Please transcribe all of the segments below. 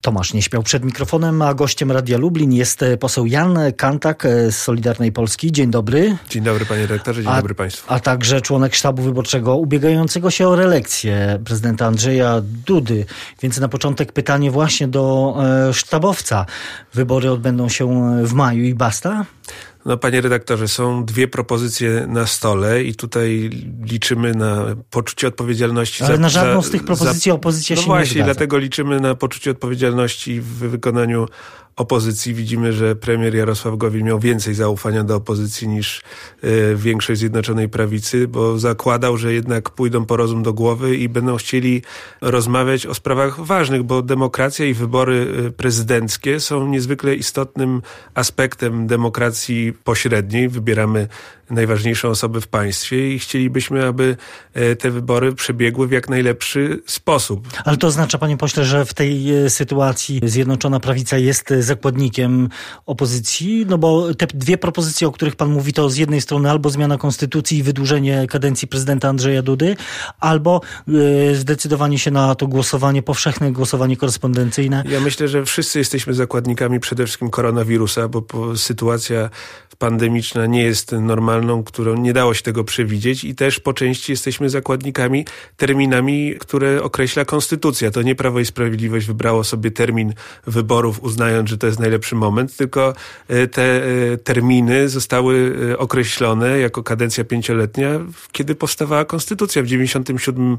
Tomasz nie śpiał przed mikrofonem, a gościem Radia Lublin jest poseł Jan Kanthak z Solidarnej Polski. Dzień dobry. Dzień dobry panie redaktorze, dzień dobry państwu. A także członek sztabu wyborczego ubiegającego się o reelekcję prezydenta Andrzeja Dudy. Więc na początek pytanie właśnie do sztabowca. Wybory odbędą się w maju i basta? No panie redaktorze, są dwie propozycje na stole i tutaj liczymy na poczucie odpowiedzialności. Ale na żadną z tych propozycji opozycja się nie zgadza. No właśnie, dlatego liczymy na poczucie odpowiedzialności w wykonaniu opozycji. Widzimy, że premier Jarosław Gowin miał więcej zaufania do opozycji niż większość Zjednoczonej Prawicy, bo zakładał, że jednak pójdą po rozum do głowy i będą chcieli rozmawiać o sprawach ważnych, bo demokracja i wybory prezydenckie są niezwykle istotnym aspektem demokracji pośredniej. Wybieramy najważniejszą osobę w państwie i chcielibyśmy, aby te wybory przebiegły w jak najlepszy sposób. Ale to oznacza, panie pośle, że w tej sytuacji Zjednoczona Prawica jest zakładnikiem opozycji? No bo te dwie propozycje, o których pan mówi, to z jednej strony albo zmiana konstytucji i wydłużenie kadencji prezydenta Andrzeja Dudy, albo zdecydowanie się na to głosowanie powszechne, głosowanie korespondencyjne. Ja myślę, że wszyscy jesteśmy zakładnikami przede wszystkim koronawirusa, bo sytuacja pandemiczna nie jest normalną, którą nie dało się tego przewidzieć i też po części jesteśmy zakładnikami terminami, które określa konstytucja. To nie Prawo i Sprawiedliwość wybrało sobie termin wyborów, uznając, że to jest najlepszy moment, tylko te terminy zostały określone jako kadencja 5-letnia, kiedy powstawała konstytucja w 1997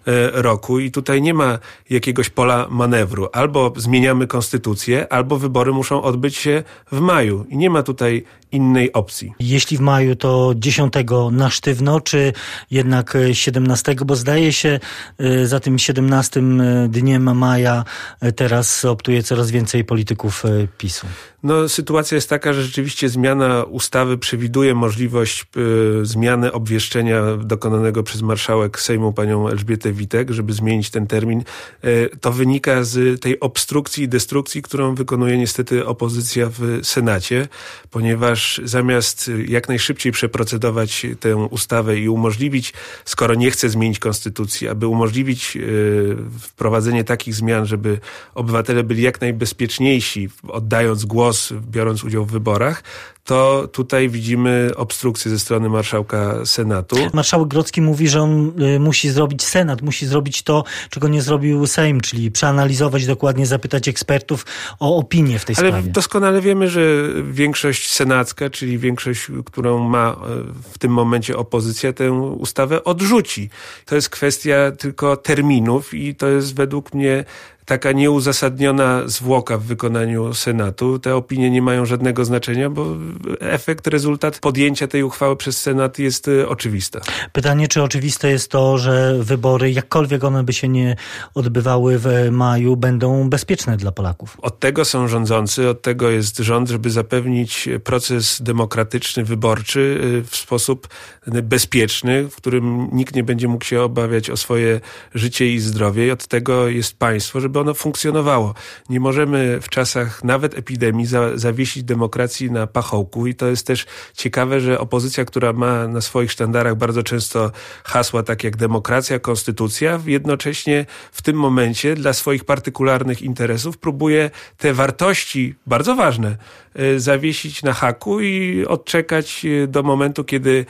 roku i tutaj nie ma jakiegoś pola manewru. Albo zmieniamy konstytucję, albo wybory muszą odbyć się w maju i nie ma tutaj innej opcji. Jeśli w maju, to 10 na sztywno, czy jednak 17, bo zdaje się, za tym 17 dniem maja teraz optuje coraz więcej polityków PiS-u. No, sytuacja jest taka, że rzeczywiście zmiana ustawy przewiduje możliwość zmiany obwieszczenia dokonanego przez marszałek Sejmu panią Elżbietę Witek, żeby zmienić ten termin. To wynika z tej obstrukcji i destrukcji, którą wykonuje niestety opozycja w Senacie, ponieważ zamiast jak najszybciej przeprocedować tę ustawę i umożliwić, skoro nie chce zmienić konstytucji, aby umożliwić wprowadzenie takich zmian, żeby obywatele byli jak najbezpieczniejsi, oddając głos, biorąc udział w wyborach, to tutaj widzimy obstrukcję ze strony marszałka Senatu. Marszałek Grodzki mówi, że on musi zrobić Senat, musi zrobić to, czego nie zrobił Sejm, czyli przeanalizować dokładnie, zapytać ekspertów o opinię w tej sprawie. Ale doskonale wiemy, że większość senacka, czyli większość, którą ma w tym momencie opozycja, tę ustawę odrzuci. To jest kwestia tylko terminów i to jest według mnie taka nieuzasadniona zwłoka w wykonaniu Senatu. Te opinie nie mają żadnego znaczenia, bo rezultat podjęcia tej uchwały przez Senat jest oczywista. Pytanie, czy oczywiste jest to, że wybory, jakkolwiek one by się nie odbywały w maju, będą bezpieczne dla Polaków? Od tego są rządzący, od tego jest rząd, żeby zapewnić proces demokratyczny, wyborczy w sposób bezpieczny, w którym nikt nie będzie mógł się obawiać o swoje życie i zdrowie. I od tego jest państwo, żeby ono funkcjonowało. Nie możemy w czasach nawet epidemii zawiesić demokracji na pachołku i to jest też ciekawe, że opozycja, która ma na swoich sztandarach bardzo często hasła takie jak demokracja, konstytucja, jednocześnie w tym momencie dla swoich partykularnych interesów próbuje te wartości bardzo ważne zawiesić na haku i odczekać do momentu, kiedy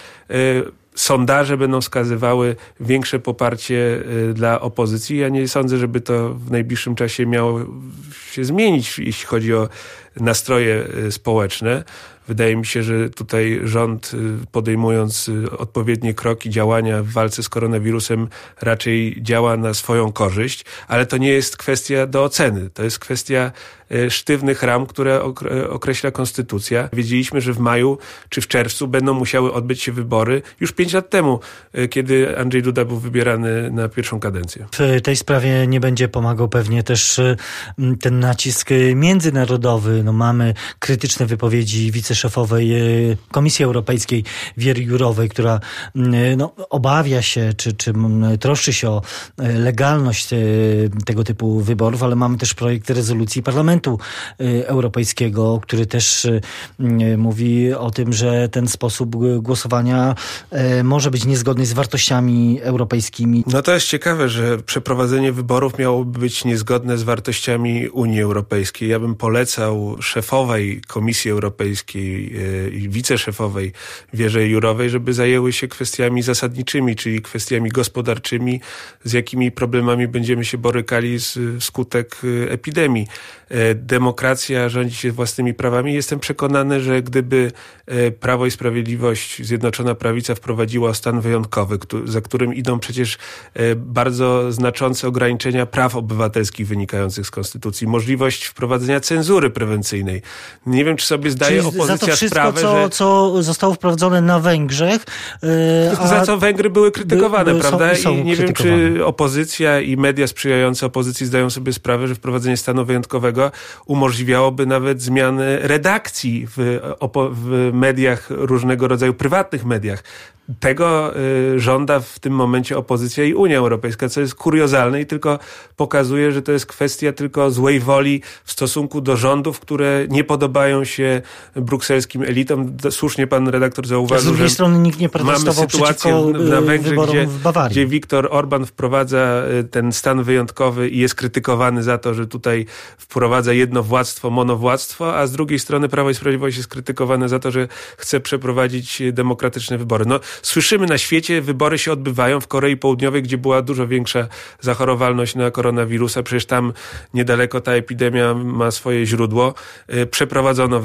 sondaże będą wskazywały większe poparcie dla opozycji. Ja nie sądzę, żeby to w najbliższym czasie miało się zmienić, jeśli chodzi o nastroje społeczne. Wydaje mi się, że tutaj rząd, podejmując odpowiednie kroki, działania w walce z koronawirusem, raczej działa na swoją korzyść, ale to nie jest kwestia do oceny. To jest kwestia sztywnych ram, które określa konstytucja. Wiedzieliśmy, że w maju czy w czerwcu będą musiały odbyć się wybory już 5 lat temu, kiedy Andrzej Duda był wybierany na pierwszą kadencję. W tej sprawie nie będzie pomagał pewnie też ten nacisk międzynarodowy. No, mamy krytyczne wypowiedzi wiceszefowej Komisji Europejskiej Věry Jourovej, która obawia się, czy troszczy się o legalność tego typu wyborów, ale mamy też projekt rezolucji Parlamentu Europejskiego, który też mówi o tym, że ten sposób głosowania może być niezgodny z wartościami europejskimi. No to jest ciekawe, że przeprowadzenie wyborów miałoby być niezgodne z wartościami Unii Europejskiej. Ja bym polecał szefowej Komisji Europejskiej i wiceszefowej Wierze Jourowej, żeby zajęły się kwestiami zasadniczymi, czyli kwestiami gospodarczymi, z jakimi problemami będziemy się borykali wskutek epidemii. Demokracja rządzi się własnymi prawami. Jestem przekonany, że gdyby Prawo i Sprawiedliwość, Zjednoczona Prawica wprowadziła stan wyjątkowy, za którym idą przecież bardzo znaczące ograniczenia praw obywatelskich wynikających z Konstytucji, możliwość wprowadzenia cenzury prewencyjnej. Nie wiem, czy sobie zdaje opozycja za to wszystko, sprawę, co zostało wprowadzone na Węgrzech. Za co Węgry były krytykowane, prawda? Są I nie wiem, czy opozycja i media sprzyjające opozycji zdają sobie sprawę, że wprowadzenie stanu wyjątkowego umożliwiałoby nawet zmiany redakcji w mediach różnego rodzaju, prywatnych mediach. Tego żąda w tym momencie opozycja i Unia Europejska, co jest kuriozalne i tylko pokazuje, że to jest kwestia tylko złej woli w stosunku do rządów, które nie podobają się brukselskim elitom. Słusznie pan redaktor zauważył, z drugiej strony nikt nie protestował mamy sytuację na Węgrzech, w Bawarii, gdzie Viktor Orban wprowadza ten stan wyjątkowy i jest krytykowany za to, że tutaj wprowadza jednowładztwo, monowładztwo, a z drugiej strony Prawo i Sprawiedliwość jest krytykowane za to, że chce przeprowadzić demokratyczne wybory. Słyszymy na świecie, wybory się odbywają w Korei Południowej, gdzie była dużo większa zachorowalność na koronawirusa. Przecież tam niedaleko ta epidemia ma swoje źródło. Przeprowadzono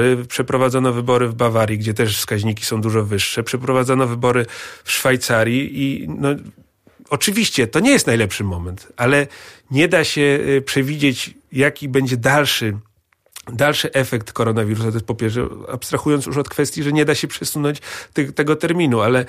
wybory w Bawarii, gdzie też wskaźniki są dużo wyższe. Przeprowadzono wybory w Szwajcarii i oczywiście to nie jest najlepszy moment, ale nie da się przewidzieć, jaki będzie dalszy efekt koronawirusa. To jest po pierwsze, abstrahując już od kwestii, że nie da się przesunąć tego terminu, ale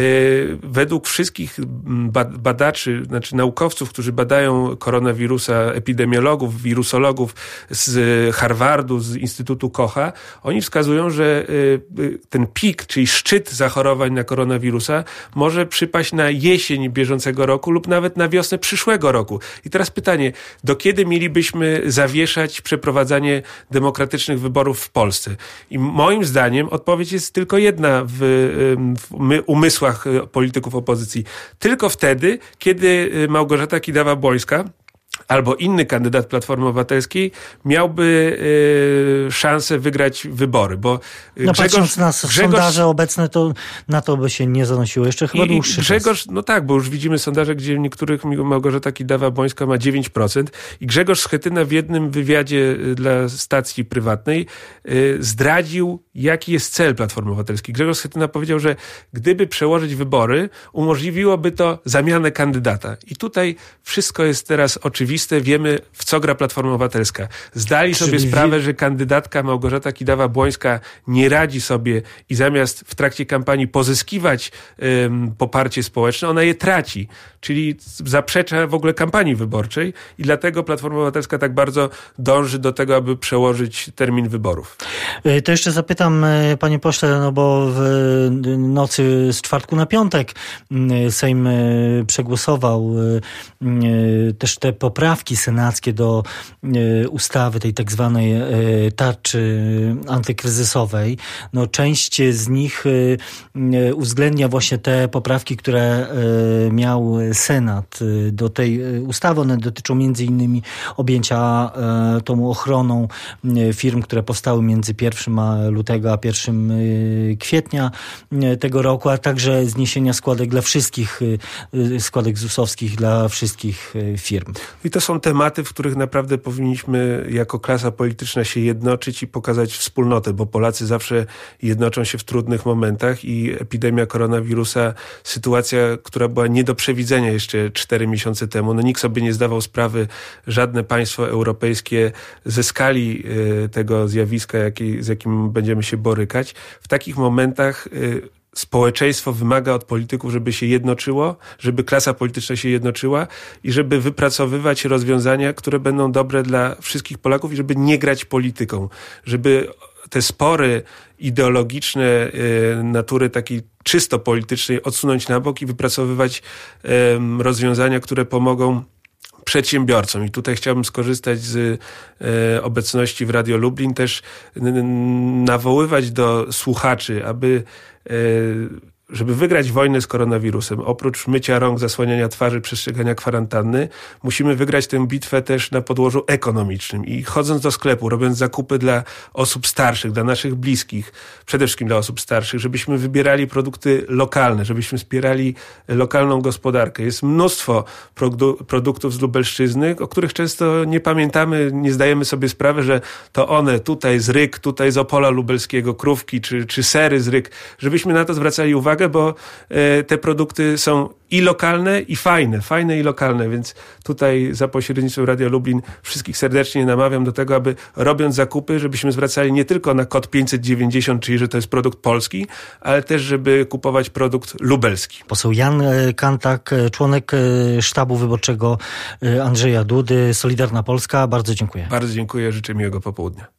według wszystkich badaczy, znaczy naukowców, którzy badają koronawirusa, epidemiologów, wirusologów z Harvardu, z Instytutu Kocha, oni wskazują, że ten pik, czyli szczyt zachorowań na koronawirusa może przypaść na jesień bieżącego roku lub nawet na wiosnę przyszłego roku. I teraz pytanie, do kiedy mielibyśmy zawieszać przeprowadzanie demokratycznych wyborów w Polsce? I moim zdaniem odpowiedź jest tylko jedna w umysłach polityków opozycji. Tylko wtedy, kiedy Małgorzata Kidawa-Błońska albo inny kandydat Platformy Obywatelskiej miałby szansę wygrać wybory, bo patrząc na sondaże obecne, to na to by się nie zanosiło jeszcze chyba dłuższy czas. No tak, bo już widzimy sondaże, gdzie w niektórych Małgorzata Kidawa-Błońska ma 9% i Grzegorz Schetyna w jednym wywiadzie dla stacji prywatnej zdradził, jaki jest cel Platformy Obywatelskiej. Grzegorz Schetyna powiedział, że gdyby przełożyć wybory, umożliwiłoby to zamianę kandydata. I tutaj wszystko jest teraz oczywiste. Wiemy, w co gra Platforma Obywatelska. Zdali sobie sprawę, że kandydatka Małgorzata Kidawa-Błońska nie radzi sobie i zamiast w trakcie kampanii pozyskiwać poparcie społeczne, ona je traci. Czyli zaprzecza w ogóle kampanii wyborczej i dlatego Platforma Obywatelska tak bardzo dąży do tego, aby przełożyć termin wyborów. To jeszcze zapytam, panie pośle, bo w nocy z czwartku na piątek Sejm przegłosował też te poprawki senackie do ustawy tej tak zwanej tarczy antykryzysowej. Część z nich uwzględnia właśnie te poprawki, które miał Senat do tej ustawy. One dotyczą między innymi objęcia tą ochroną firm, które powstały między 1 lutego a 1 kwietnia tego roku, a także zniesienia składek dla wszystkich, składek ZUS-owskich dla wszystkich firm. I to są tematy, w których naprawdę powinniśmy jako klasa polityczna się jednoczyć i pokazać wspólnotę, bo Polacy zawsze jednoczą się w trudnych momentach i epidemia koronawirusa, sytuacja, która była nie do przewidzenia jeszcze 4 miesiące temu. Nikt sobie nie zdawał sprawy, żadne państwo europejskie, ze skali tego zjawiska, z jakim będziemy się borykać. W takich momentach społeczeństwo wymaga od polityków, żeby się jednoczyło, żeby klasa polityczna się jednoczyła i żeby wypracowywać rozwiązania, które będą dobre dla wszystkich Polaków i żeby nie grać polityką, żeby te spory ideologiczne natury takiej czysto politycznej odsunąć na bok i wypracowywać rozwiązania, które pomogą przedsiębiorcom. I tutaj chciałbym skorzystać z obecności w Radio Lublin, też nawoływać do słuchaczy, żeby wygrać wojnę z koronawirusem, oprócz mycia rąk, zasłaniania twarzy, przestrzegania kwarantanny, musimy wygrać tę bitwę też na podłożu ekonomicznym. I chodząc do sklepu, robiąc zakupy dla osób starszych, dla naszych bliskich, przede wszystkim dla osób starszych, żebyśmy wybierali produkty lokalne, żebyśmy wspierali lokalną gospodarkę. Jest mnóstwo produktów z Lubelszczyzny, o których często nie pamiętamy, nie zdajemy sobie sprawy, że to one tutaj z Ryk, tutaj z Opola Lubelskiego, krówki czy sery z Ryk, żebyśmy na to zwracali uwagę, bo te produkty są i lokalne, i fajne i lokalne, więc tutaj za pośrednictwem Radia Lublin wszystkich serdecznie namawiam do tego, aby robiąc zakupy, żebyśmy zwracali nie tylko na kod 590, czyli że to jest produkt polski, ale też, żeby kupować produkt lubelski. Poseł Jan Kantak, członek sztabu wyborczego Andrzeja Dudy, Solidarna Polska. Bardzo dziękuję. Bardzo dziękuję, życzę miłego popołudnia.